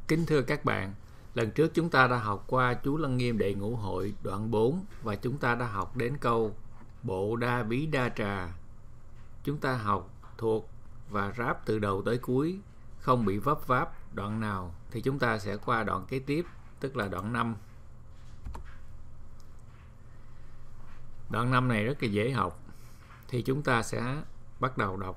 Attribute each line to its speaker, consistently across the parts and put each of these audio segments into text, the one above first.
Speaker 1: Kính thưa các bạn, lần trước chúng ta đã học qua chú Lăng Nghiêm Đệ Ngũ Hội đoạn 4 và chúng ta đã học đến câu Bộ Đa Bí Đa Trà. Chúng ta học thuộc và ráp từ đầu tới cuối, không bị vấp váp đoạn nào thì chúng ta sẽ qua đoạn kế tiếp, tức là đoạn 5. Đoạn 5 này rất là dễ học, thì chúng ta sẽ bắt đầu đọc.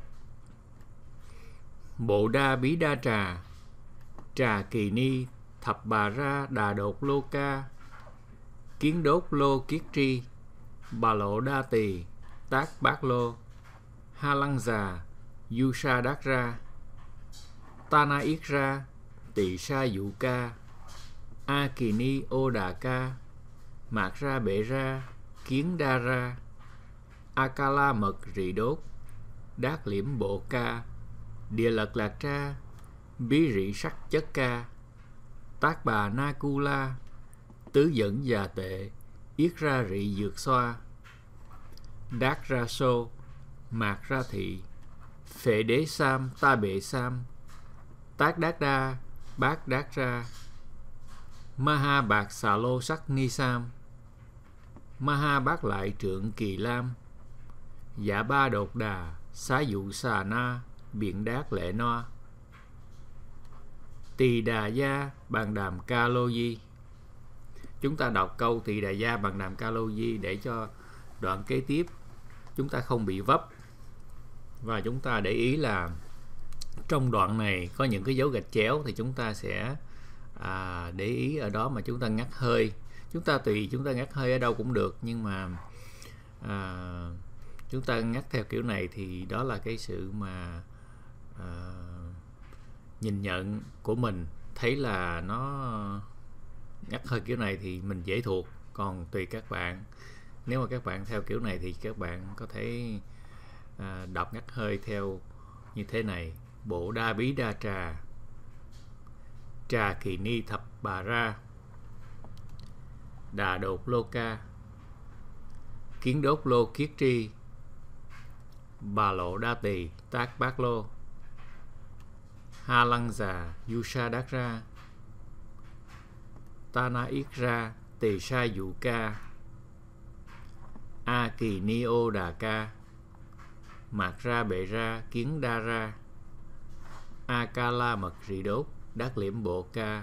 Speaker 1: Bộ Đa Bí Đa Trà, Trà Kỳ Ni Thập Bà Ra Đà Đột Lô Ca, Kiến Đốt Lô Kiết Tri, Bà Lộ Đa Tỳ Tác Bát Lô, Ha Lăng Già Du Sa Đát Ra, Ta Na Yết Ra Tỳ Sa Dụ Ca, A Kỳ Ni Ô Đà Ca, Mạc Ra Bệ Ra Kiến Đa Ra, A Ca La Mật Rị Đốt Đát Liễm Bộ Ca, Địa Lật Lạc Tra Bí Rị Sắc Chất Ca, Tác Bà Na Cu La, Tứ Dẫn Già Tệ Yết Ra Rị Dược Xoa, Đát Ra Sô, Mạc Ra Thị, Phệ Đế Sam Ta Bệ Sam, Tác Đát Đa Bát Đát Ra, Ma Ha Bạc Xà Lô Sắc Ni Sam, Ma Ha Bát Lại Trượng Kỳ Lam, Dạ Ba Đột Đà Xá Dụ Xà Na Biện Đát Lệ No, Tỳ Đà Gia Bàn Đàm Ca Lô Di. Chúng ta đọc câu Tỳ Đà Gia Bàn Đàm Ca Lô Di để cho đoạn kế tiếp chúng ta không bị vấp. Và chúng ta để ý là trong đoạn này có những cái dấu gạch chéo thì chúng ta sẽ để ý ở đó mà chúng ta ngắt hơi. Chúng ta tùy chúng ta ngắt hơi ở đâu cũng được, nhưng mà chúng ta ngắt theo kiểu này thì đó là cái sự mà nhìn nhận của mình, thấy là nó ngắt hơi kiểu này thì mình dễ thuộc. Còn tùy các bạn, nếu mà các bạn theo kiểu này thì các bạn có thể đọc ngắt hơi theo như thế này. Bộ Đa Bí Đa Trà, Trà Kỳ Ni Thập Bà Ra Đà Đột Lô Ca, Kiến Đốt Lô Kiết Tri, Bà Lộ Đa Tỳ Tác Bát Lô, Ha Lăng Già Du Sa Đát Ra, Ta Na Yết Ra Tỳ Sa Dụ Ca, A Kỳ Ni Ô Đà Ca, Mạc Ra Bệ Ra Kiến Đa Ra, A Ca La Mật Rị Đốt Đát Liễm Bộ Ca,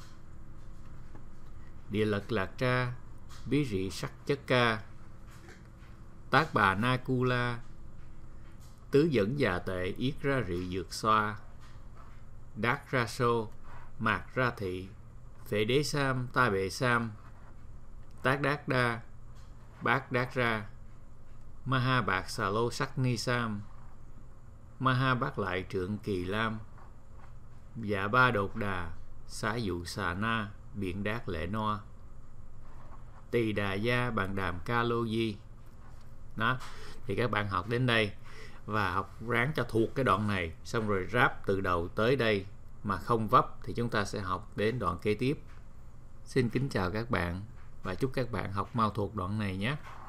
Speaker 1: Địa Lật Lạc Tra Bí Rị Sắc Chất Ca, Tác Bà Na Cu La, Tứ Dẫn Già Tệ Yết Ra Rị Dược Xoa, Đát Ra Sô, Mạc Ra Thị, Phệ Đế Sam Ta Bệ Sam, Tác Đát Đa Bát Đát Ra, Ma Ha Bạc Xà Lô Sắc Ni Sam, Ma Ha Bát Lại Trượng Kỳ Lam, Dạ Ba Đột Đà Xá Dụ Xà Na Biện Đát Lệ No, Tỳ Đà Gia Bàn Đàm Ca Lô Di. Đó, thì các bạn học đến đây và học ráng cho thuộc cái đoạn này, xong rồi ráp từ đầu tới đây mà không vấp thì chúng ta sẽ học đến đoạn kế tiếp. Xin kính chào các bạn và chúc các bạn học mau thuộc đoạn này nhé.